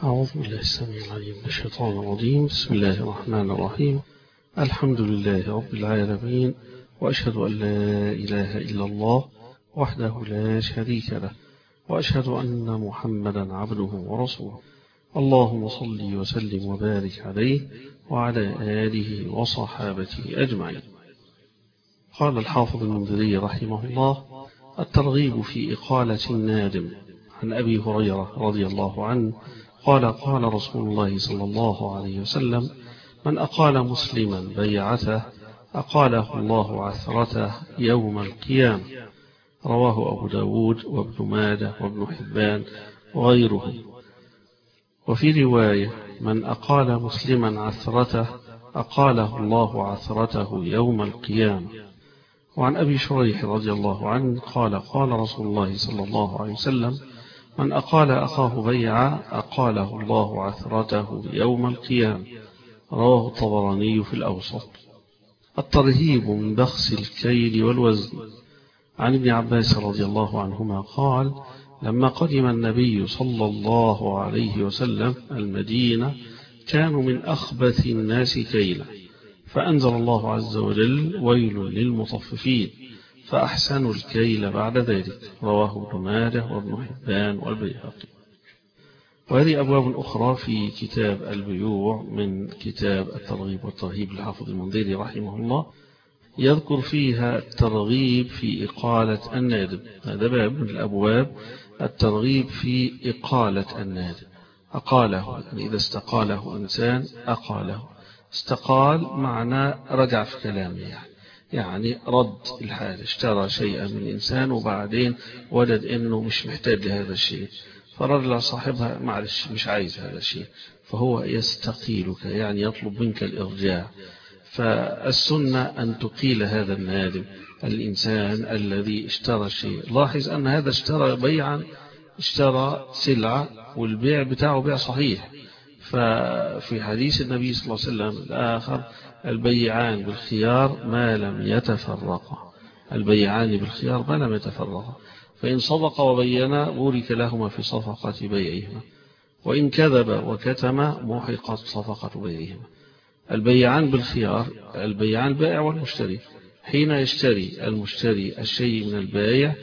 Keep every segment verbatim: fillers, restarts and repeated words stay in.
أعوذ بالله السميع العليم من الشيطان الرجيم. بسم الله الرحمن الرحيم. الحمد لله رب العالمين، وأشهد أن لا إله إلا الله وحده لا شريك له، وأشهد أن محمدا عبده ورسوله. اللهم صل وسلم وبارك عليه وعلى آله وصحابته أجمعين. قال الحافظ المنذري رحمه الله: الترغيب في إقالة النادم. عن أبي هريرة رضي الله عنه قال: قال رسول الله صلى الله عليه وسلم: من أقال مسلما بيعته أقاله الله عثرته يوم القيامة. رواه أبو داود وابن ماجه وابن حبان وغيره. وفي رواية: من أقال مسلما عثرته أقاله الله عثرته يوم القيامة. وعن أبي شريح رضي الله عنه قال: قال رسول الله صلى الله عليه وسلم: من أقال أخاه بيعا أقاله الله عثرته يوم القيامة. رواه الطبراني في الأوسط. الترهيب من بخس الكيل والوزن. عن ابن عباس رضي الله عنهما قال: لما قدم النبي صلى الله عليه وسلم المدينة كانوا من أخبث الناس كيلا، فأنزل الله عز وجل: ويل للمطففين، فأحسنوا الكيل بعد ذلك. رواه ابن ماجه وابن حبان والبيهقي. وهذه أبواب أخرى في كتاب البيوع من كتاب الترغيب والترهيب للحافظ المنذري رحمه الله، يذكر فيها الترغيب في إقالة النادم. هذا باب من الأبواب، الترغيب في إقالة النادم. أقاله يعني إذا استقاله إنسان أقاله. استقال معنى رجع في كلامه، يعني يعني رد الحاجة، اشترى شيئا من إنسان وبعدين وجد أنه مش محتاج لهذا الشيء، فرجع صاحبها: معلش مش عايز هذا الشيء، فهو يستقيلك يعني يطلب منك الإرجاع. فالسنة أن تقيل هذا النادم، الإنسان الذي اشترى شيء. لاحظ أن هذا اشترى بيعا، اشترى سلعة والبيع بتاعه بيع صحيح. ففي حديث النبي صلى الله عليه وسلم الآخر: البيعان بالخيار ما لم يتفرقا. البيعان بالخيار ما لم يتفرقا، فإن صدق وبينا بورك لهما في صفقة بيعهما، وإن كذب وكتم محقت صفقة بيعهما. البيعان بالخيار، البيعان بائع والمشتري. حين يشتري المشتري الشيء من البائع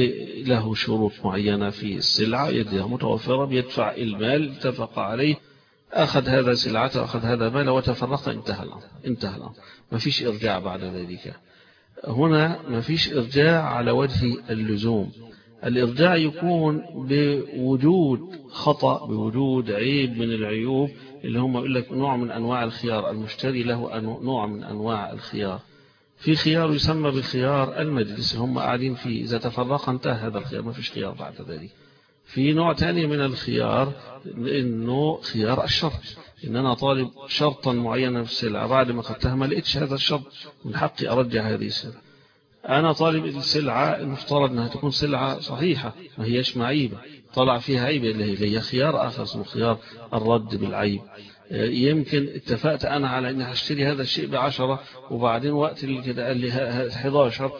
له شروط معينة في السلعة يجدها متوفرة، بيدفع المال اتفق عليه، أخذ هذا سلعته أخذ هذا مال وتفرق، انتهى الأمر انتهى الأمر ما فيش إرجاع بعد ذلك. هنا ما فيش إرجاع على وجه اللزوم. الإرجاع يكون بوجود خطأ، بوجود عيب من العيوب اللي هم يقول لك نوع من أنواع الخيار. المشتري له نوع من أنواع الخيار. في خيار يسمى بخيار المجلس، هم قاعدين فيه، إذا تفرق انتهى هذا الخيار ما فيش خيار بعد ذلك. في نوع تاني من الخيار إنه خيار الشرط، إن أنا طالب شرطا معينا في السلعة، بعد ما خدتها ما لقيتش هذا الشرط، من حقي أرجع هذه السلعة. أنا طالب السلعة المفترض أنها تكون سلعة صحيحة ما هيش معيبة، طلع فيها عيب اللي هي خيار آخر اسمه خيار الرد بالعيب. يمكن اتفقت أنا على أني هشتري هذا الشيء بعشرة، وبعدين وقت اللي كده قال لي حداشر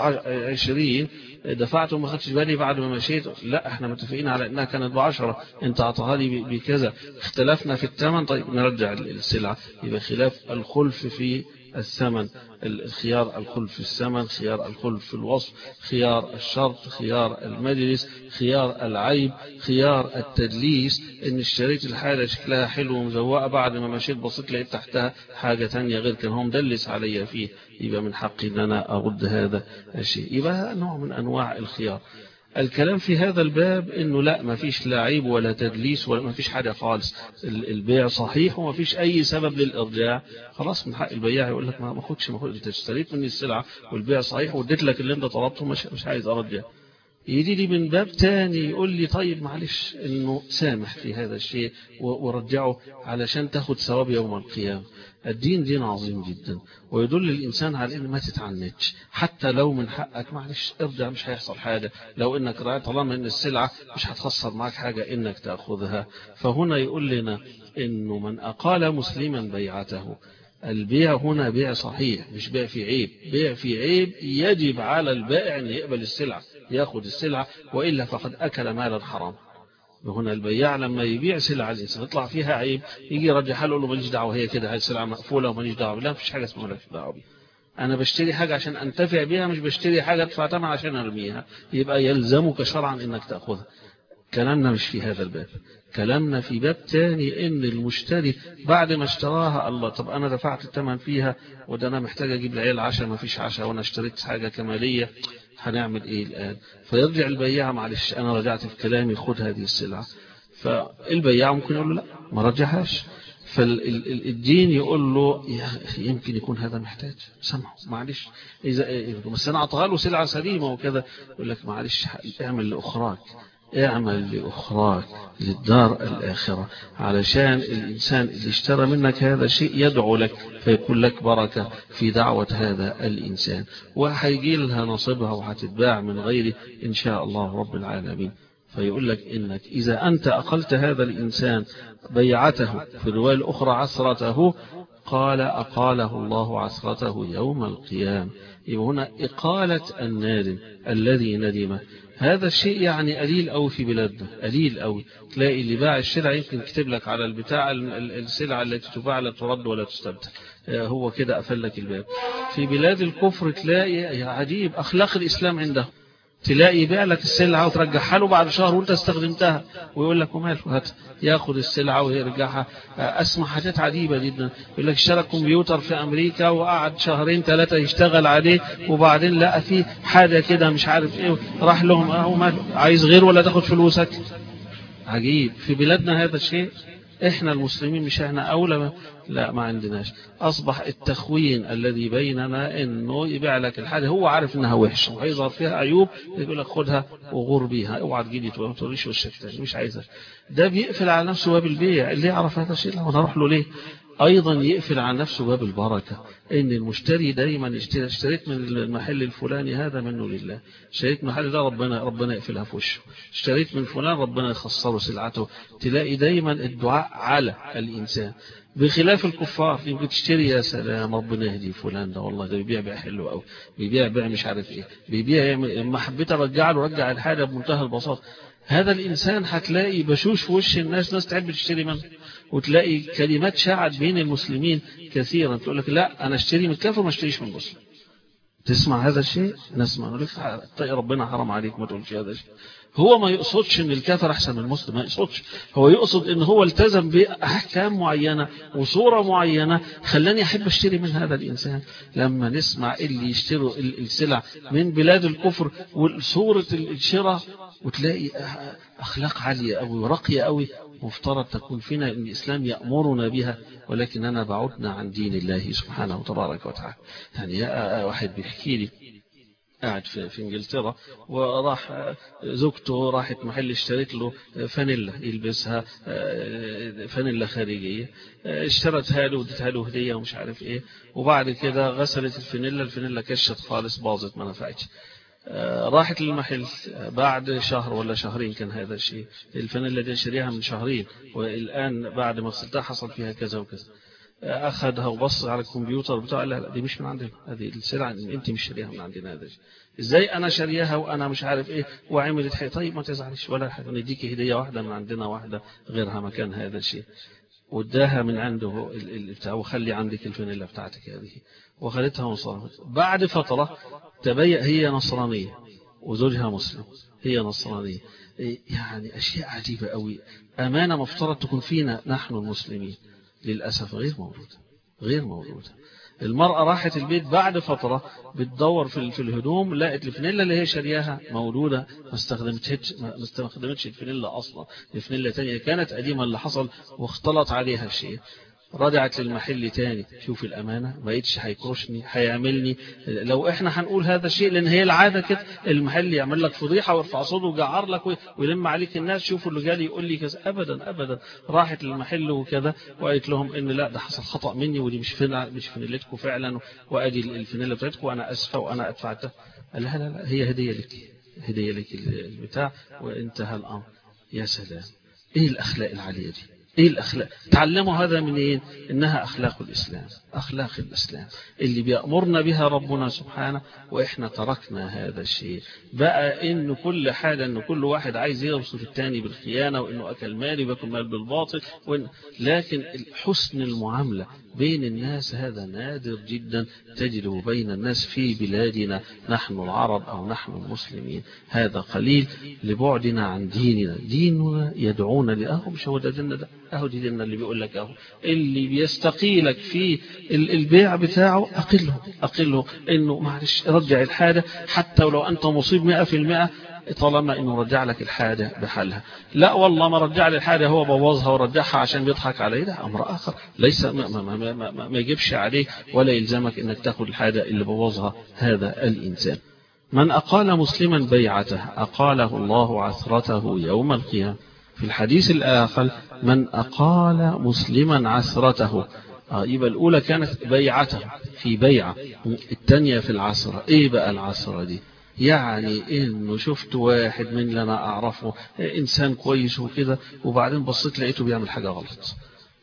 عشرين، دفعته وما خدتش بالي بعد ما مشيت. لا، احنا متفقين على أنها كانت بعشرة، انت أعطاها لي بكذا، اختلفنا في الثمن، طيب نرجع السلعة. يبقى خلاف الخلف في الثمن، الخيار الخلف في الثمن، خيار الخلف في الوصف، خيار الشرط، خيار المجلس، خيار العيب، خيار التدليس. ان اشتريت الحاجة شكلها حلو ومزوقة، بعد ما مشيت بصيت لقيت تحتها حاجة تانية غير كان هو مدلس عليا فيه، يبقى من حقي ان انا ارد هذا الشيء. يبقى نوع من انواع الخيار. الكلام في هذا الباب انه لا، ما فيش لا عيب ولا تدليس ولا ما فيش حاجه خالص، البيع صحيح وما فيش اي سبب للارجاع. خلاص من حق البياع يقول لك ما اخدش، ما اخدش، انت اشتريت مني السلعه والبيع صحيح واديت لك اللي انت طلبته، مش مش عايز ارجع. يجي لي من باب تاني يقول لي طيب معلش انه سامح في هذا الشيء ورجعه علشان تاخد ثواب يوم القيامه. الدين دين عظيم جدا، ويدل الإنسان على إن ما تتعنتش، حتى لو من حقك معلش ارجع مش هيحصل حاجة، لو إنك رأيت طالما إن السلعة مش هتخسر معك حاجة إنك تأخذها. فهنا يقول لنا إنه من أقال مسلما بيعته، البيع هنا بيع صحيح مش بيع في عيب. بيع في عيب يجب على البائع أن يقبل السلعة، يأخذ السلعة، وإلا فقد أكل مالا حرام. هنا البياع لما يبيع سلعة الإنسان يطلع فيها عيب يجي يرجعها له، يقول له ماليش دعوة، هي كده، هي سلعة مقفولة وماليش دعوة. لا، مفيش حاجة اسمها ماليش دعوة بيها. أنا بشتري حاجة عشان أنتفع بها، مش بشتري حاجة أدفع ثمن عشان أرميها. يبقى يلزمك شرعا إنك تأخذها. كلامنا مش في هذا الباب، كلامنا في باب تاني، إن المشتري بعد ما اشتراها، الله، طب أنا دفعت الثمن فيها وده أنا محتاج أجيب العيال عشاء، ما فيش عشاء، وأنا اشتريت حاجة كمالية، هنعمل إيه الآن؟ فيرجع البياع، معلش أنا رجعت في كلامي، خد هذه السلعة. فالبياع ممكن يقول له لا، ما رجعهاش. فالدين يقول له يمكن يكون هذا محتاج، سامحه معلش، إذا بس أنا أعطيها له سلعة سليمة وكذا، يقول لك معلش اعمل لأخراك، اعمل لأخراك للدار الآخرة، علشان الإنسان اللي اشترى منك هذا الشيء يدعو لك، فيكون لك بركة في دعوة هذا الإنسان، وهيجي لها نصيبها وهتتباع من غيره إن شاء الله رب العالمين. فيقول لك إنك إذا أنت أقلت هذا الإنسان بيعته، في الرواية الأخرى عثرته، قال أقاله الله عثرته يوم القيامة. يبقى هنا إقالة النادم الذي ندم، هذا الشيء يعني قليل أوي في بلادنا، قليل أوي. تلاقي اللي باع السلعة يمكن يكتب لك على البتاع السلعة التي تباع لا ترد ولا تستبدل، هو كده قفل لك الباب. في بلاد الكفر تلاقي عجيب أخلاق الإسلام عنده، تلاقي يبيع لك السلعة وترجعها له بعد شهر وانت استخدمتها، ويقول لك وماله، هات، ياخد السلعة ويرجعها. اسمع حاجات عجيبة جدا، يقول لك اشترى كمبيوتر في امريكا وقعد شهرين ثلاثة يشتغل عليه، وبعدين لقى فيه حاجة كده مش عارف ايه، راح لهم اهو، ماله، عايز غير ولا تاخد فلوسك؟ عجيب. في بلادنا هذا الشيء، احنا المسلمين مش احنا اولى؟ لا، ما عندناش. اصبح التخوين الذي بيننا انه يبيع لك الحاجه هو عارف انها وحشه وهيظهر فيها عيوب، يقول لك خدها وغور بيها، اوعى تجيلي ما توريش وشك تاني، مش عايزها. ده بيقفل على نفسه باب البيع. اللي يعرف هذا الشيء انا اروح له ليه؟ ايضا يقفل على نفسه باب البركه، ان المشتري دايما يشتري، اشتريت من المحل الفلاني هذا منه لله، اشتريت من المحل ده ربنا ربنا يقفلها في وشه، اشتريت من فلان ربنا يخسره سلعته. تلاقي دايما الدعاء على الانسان، بخلاف الكفار. يمكن تشتري، يا سلام ربنا يهدي فلان ده، والله ده بيبيع بيع حلو قوي، بيبيع بيع مش عارف ايه، بيبيع، ما حبيت ارجع له رجع الحاجه بمنتهى البساطه. هذا الانسان هتلاقي بشوش في وش الناس، ناس تحب تشتري منه، وتلاقي كلمات شاعت بين المسلمين كثيرا، تقول لك لا انا اشتري من كافر ما اشتريش من مسلم. تسمع هذا الشيء؟ نسمع، نقول لك ربنا حرام عليك ما تقولش هذا الشيء. هو ما يقصدش ان الكافر احسن من المسلم، ما يقصدش، هو يقصد ان هو التزم باحكام معينه وصوره معينه خلاني احب اشتري من هذا الانسان. لما نسمع اللي يشتروا السلع من بلاد الكفر وصوره الشراء، وتلاقي اخلاق عاليه قوي وراقيه قوي، مفترض تكون فينا ان الاسلام يامرنا بها، ولكننا بعدنا عن دين الله سبحانه وتبارك وتعالى. يعني واحد بيحكي لي قاعد في, في انجلترا، وراح زوجته راحت محل اشترت له فانيلا يلبسها، فانيلا خارجيه، اشترتها له ودتها له هديه ومش عارف ايه، وبعد كده غسلت الفانيلا، الفانيلا كشت خالص، باظت ما نفعتش. راحت للمحل بعد شهر ولا شهرين كان هذا الشيء، الفانيلا دي شريها من شهرين، والان بعد ما غسلتها حصل فيها كذا وكذا. اخذها وبص على الكمبيوتر بتاعه، لا لا دي مش من عندنا، هذه السلعه انت مش شاريها من عندنا، هذا ازاي انا شاريها وانا مش عارف ايه، وعملت حاجه. طيب ما تزعلش ولا حاجه، نديكي هديه واحده من عندنا، واحده غيرها مكان هذا الشيء، واداها من عنده بتاع، وخلي عندك الفانيلا بتاعتك هذه، وخلتها وصارت. بعد فتره تبين هي نصرانيه وزوجها مسلم، هي نصرانيه. يعني اشياء عجيبه قوي، امانه مفترض تكون فينا نحن المسلمين، للأسف غير موجودة، غير موجودة. المرأة راحت البيت بعد فترة بتدور في في الهدوم، لقت الفانيلا اللي هي شارياها موجودة، ما استخدمتش ما استخدمتش الفانيلا أصلا، الفانيلا تانية كانت قديمة اللي حصل واختلط عليها الشيء. رجعت للمحل تاني، شوف الأمانة، ما بقيتش هيكرشني هيعملني. لو احنا هنقول هذا الشيء، لأن هي العادة كده، المحل يعمل لك فضيحة ويرفع صوته ويجعر لك ويلم عليك الناس، شوفوا اللي جالي يقول لي كذا. أبدا أبدا. راحت للمحل وكذا وقالت لهم إن لا ده حصل خطأ مني، ودي مش فانيلا مش فانيلتكم فعلا، وأدي الفانيلا بتاعتكم وأنا أسفة وأنا أدفعتها. قال لا لا لا هي هدية لك، هدية لك البتاع، وانتهى الأمر. يا سلام، إيه الأخلاق العالية دي، ايه الاخلاق؟ تعلموا هذا منين؟ انها اخلاق الاسلام، اخلاق الاسلام اللي بيأمرنا بها ربنا سبحانه، واحنا تركنا هذا الشيء. بقى ان كل حاجه ان كل واحد عايز يوصف الثاني بالخيانه، وانه اكل مالي باكل مال بالباطل، وإن لكن حسن المعامله بين الناس هذا نادر جدا تجده بين الناس في بلادنا نحن العرب او نحن المسلمين، هذا قليل لبعدنا عن ديننا. ديننا يدعونا لأهو، مش هو ده ديننا؟ ده اهو دي ديننا اللي بيقول لك اهو اللي بيستقيلك في البيع بتاعه اقله اقله انه معلش رجع الحاجه، حتى ولو انت مصيب مئة في المئة طالما انه رجع لك الحاجه بحالها. لا والله ما رجع لي الحاجه، هو بوظها ورجعها عشان بيضحك عليه، ده امر اخر ليس ما, ما, ما, ما, ما, ما يجيبش عليك ولا يلزمك انك تاخد الحاجه اللي بوظها هذا الانسان. من أقال مسلما بيعته أقاله الله عثرته يوم القيامة. في الحديث الآخر من أقال مسلما عثرته، آه يبقى الأولى كانت بيعته في بيعة، الثانية في العثرة. إيه بقى العثرة دي؟ يعني إنه شفت واحد من اللي أنا أعرفه إنسان كويس وكده، وبعدين بصيت لقيته بيعمل حاجة غلط،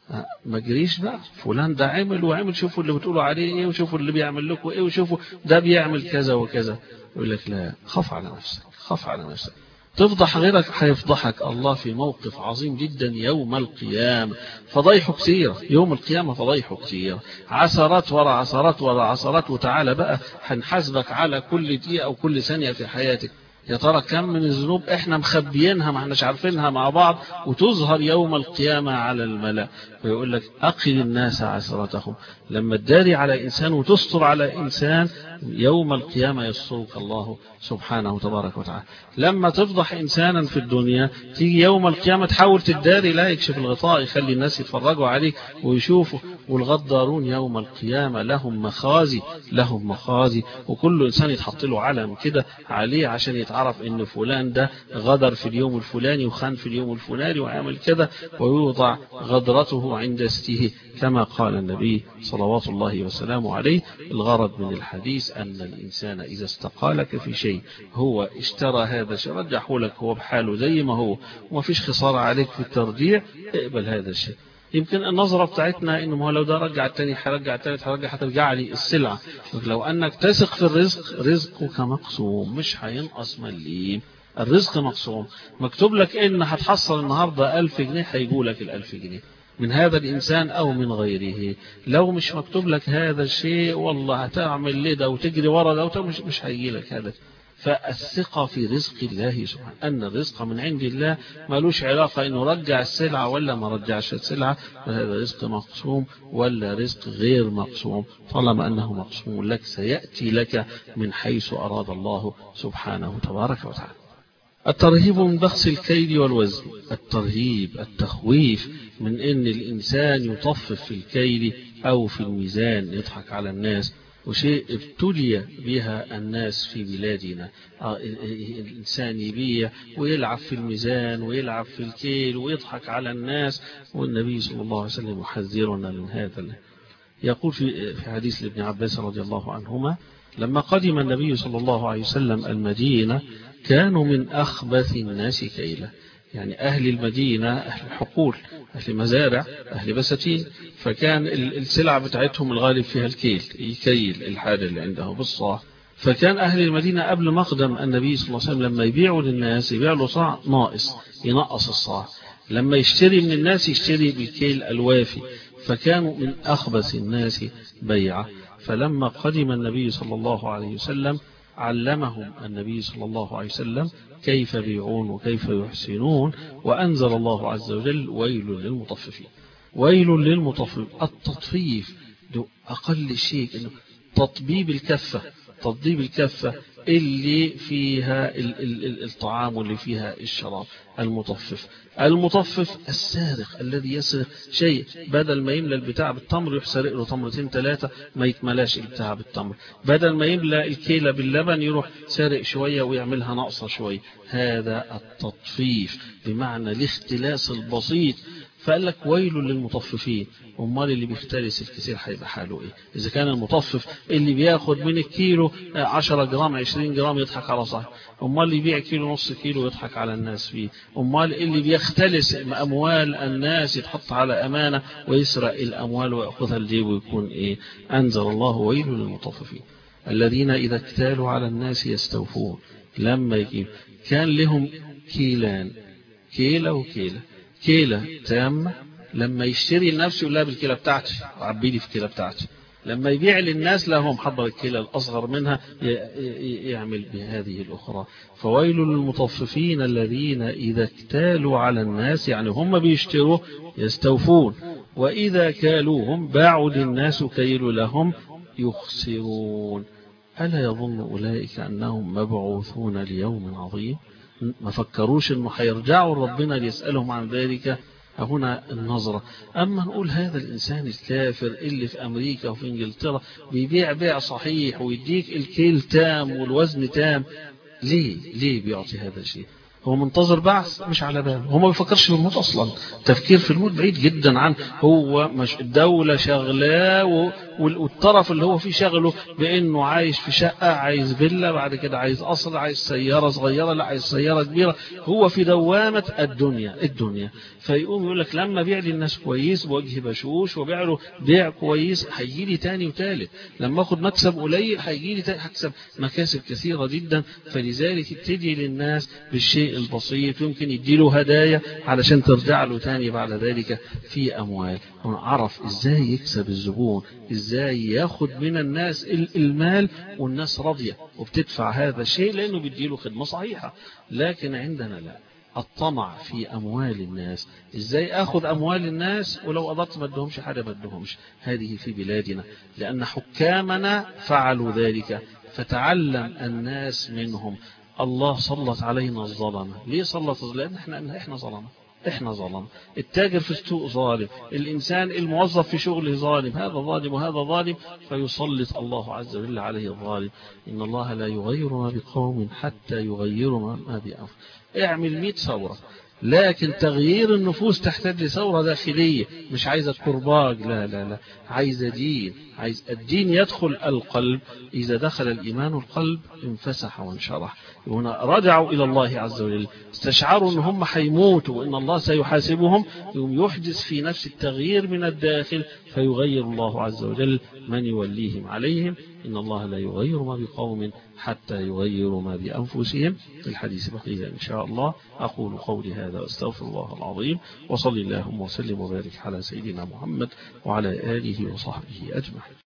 ما جريش بقى فلان ده عمل وعمل، شوفوا اللي بتقولوا عليه ايه، وشوفوا اللي بيعمل لكم ايه، وشوفوا ده بيعمل كذا وكذا. يقول لك لا، خاف على نفسك، خاف على نفسك، تفضح غيرك هيفضحك الله في موقف عظيم جدا يوم القيامة. فضيحه كتير يوم القيامة، فضيحه كتير، عثرات ورا عثرات ورا عثرات. وتعالى بقى هنحاسبك على كل دقيقة أو كل ثانية في حياتك. يا ترى كم من الذنوب احنا مخبيينها ما احناش عارفينها مع بعض، وتظهر يوم القيامة على الملأ. ويقول لك أقل الناس عثرتهم، لما تداري على إنسان وتستر على إنسان يوم القيامة يسترك الله سبحانه تبارك وتعالى. لما تفضح إنسانا في الدنيا تيجي يوم القيامة تحاول تداري، لا يكشف الغطاء يخلي الناس يتفرجوا عليك ويشوفوا. والغدارون يوم القيامة لهم مخازي، لهم مخازي، وكل إنسان يتحط له علم كده عليه عشان يتعرف إن فلان ده غدر في اليوم الفلاني وخان في اليوم الفلاني وعمل كده، ويوضع غدرته عند استه كما قال النبي صلوات الله وسلامه عليه. الغرض من الحديث أن الإنسان إذا استقالك في شيء هو اشترى هذا الشيء رجحه لك هو بحاله زي ما هو وما فيش خسارة عليك في الترجيع، اقبل هذا الشيء. يمكن النظرة بتاعتنا إنه ما لو ده رجع التاني هرجع التالت هرجع هترجع لي السلعة. لو أنك تثق في الرزق، رزقك مقسوم مش هينقص مليم، الرزق مقسوم. مكتوب لك إن هتحصل النهاردة ألف جنيه هيجولك الألف جنيه من هذا الإنسان أو من غيره. لو مش مكتوب لك هذا الشيء والله هتعمل ليه ده وتجري ورا ده مش مش هيجي لك هذا. فالثقة في رزق الله سبحانه، أن الرزق من عند الله، مالوش علاقة إنه رجع السلعة ولا ما رجعش السلعة، فهذا رزق مقسوم ولا رزق غير مقسوم، طالما أنه مقسوم لك سيأتي لك من حيث أراد الله سبحانه تبارك وتعالى. الترهيب من بخس الكيل والوزن، الترهيب التخويف من أن الإنسان يطفف في الكيل أو في الميزان، يضحك على الناس، وشيء ابتلي بها الناس في بلادنا. الإنسان يبيع ويلعب في الميزان ويلعب في الكيل ويضحك على الناس، والنبي صلى الله عليه وسلم يحذرنا من هذا. يقول في حديث لابن عباس رضي الله عنهما لما قدم النبي صلى الله عليه وسلم المدينة كانوا من أخبث الناس كيلا، يعني أهل المدينة أهل حقول، أهل مزارع، أهل بساتين، فكان السلع بتاعتهم الغالب فيها الكيل، يكيل الحاجة اللي عنده بالصاع. فكان أهل المدينة قبل مقدم النبي صلى الله عليه وسلم لما يبيعوا للناس يبيع له صاع ناقص، ينقص الصاع، لما يشتري من الناس يشتري بالكيل الوافي، فكانوا من أخبث الناس بيعة. فلما قدم النبي صلى الله عليه وسلم علمهم النبي صلى الله عليه وسلم كيف يبيعون وكيف يحسنون، وأنزل الله عز وجل ويل للمطففين. ويل للمطففين، التطفيف أقل شيء إنه تطبيب الكفة، تطبيب الكفة اللي فيها الطعام واللي فيها الشراب. المطفف المطفف السارق الذي يسرق شيء، بدل ما يملى البتاع بالتمر يحسرق له تمرتين ثلاثة ما يتملاش البتاع بالتمر، بدل ما يملى الكيلة باللبن يروح سارق شوية ويعملها ناقصة شوية. هذا التطفيف بمعنى الاختلاس البسيط فقال لك ويل للمطففين. امال اللي بيختلس الكثير هيبقى حاله ايه؟ اذا كان المطفف اللي بياخد من الكيلو عشرة جرام عشرين جرام يضحك على صاحبه، امال اللي يبيع كيلو نص كيلو يضحك على الناس فيه، امال اللي بيختلس اموال الناس يتحط على امانه ويسرق الاموال وياخذها الجيب ويكون ايه؟ انزل الله ويل للمطففين الذين اذا اكتالوا على الناس يستوفون. لما يجيب كان لهم كيلان، كيلة وكيلة، كيلة تامة لما يشتري لنفسه يقول لها بالكيلة بتاعتي وعبي لي في الكيلة بتاعتي، لما يبيع للناس لهم حضر الكيلة الأصغر منها يعمل بهذه الأخرى. فويل للمطففين الذين إذا اكتالوا على الناس، يعني هم بيشتروا يستوفون، وإذا كالوهم باعوا للناس كيل لهم يخسرون. ألا يظن أولئك أنهم مبعوثون ليوم عظيم؟ ما فكروش أنه هيرجعوا ربنا ليسألهم عن ذلك. هنا النظرة. أما نقول هذا الإنسان الكافر اللي في أمريكا وفي إنجلترا بيبيع بيع صحيح ويديك الكيل تام والوزن تام، ليه ليه بيعطي هذا الشيء؟ هو منتظر بعث مش على باله، هو ما بيفكرش في الموت أصلا، تفكير في الموت بعيد جدا عنه. هو مش الدولة شغلاه والطرف اللي هو فيه شغله بأنه عايش في شقة، عايز فيلا، بعد كده عايز قصر، عايز سيارة صغيرة، لا عايز سيارة كبيرة. هو في دوامة الدنيا الدنيا فيقوم يقول لك لما بيع لي الناس كويس بوجه بشوش وبيع له بيع كويس هيجي لي تاني وتالت، لما اخد مكسب قليل هيجي لي تاني هكسب مكاسب كثيرة جدا. فلذلك يبتدي للناس بالشيء البسيط، يمكن يديله هدايا علشان ترجع له تاني بعد ذلك في أموال. عرف ازاي يكسب الزبون، ازاي ياخد من الناس المال والناس راضية وبتدفع هذا الشيء لأنه بيديله خدمة صحيحة. لكن عندنا لا، الطمع في أموال الناس، إزاي أخذ أموال الناس ولو قدرت ما ادهمش حاجة ما ادهمش. هذه في بلادنا لأن حكامنا فعلوا ذلك فتعلم الناس منهم. الله سلط علينا الظلمة. ليه سلط؟ لأن احنا احنا ظلمة احنا ظلم. التاجر في السوق ظالم، الإنسان الموظف في شغله ظالم، هذا ظالم وهذا ظالم، فيسلط الله عز وجل عليه الظالم. إن الله لا يغير ما بقوم حتى يغيروا ما بأنفسهم. اعمل مئة ثورة، لكن تغيير النفوس تحتاج لثورة داخلية، مش عايزة كرباج، لا لا لا، عايزة دين، عايز الدين يدخل القلب. إذا دخل الإيمان القلب انفسح وانشرح. هنا رجعوا إلى الله عز وجل، استشعروا أن هم حيموتوا وأن الله سيحاسبهم، يوم يحدث في نفس التغيير من الداخل فيغير الله عز وجل من يوليهم عليهم. إن الله لا يغير ما بقوم حتى يغيروا ما بأنفسهم. الحديث بقية إن شاء الله. أقول قولي هذا واستغفر الله العظيم، وصلي اللهم وسلم وبارك على سيدنا محمد وعلى آله وصحبه أجمعين.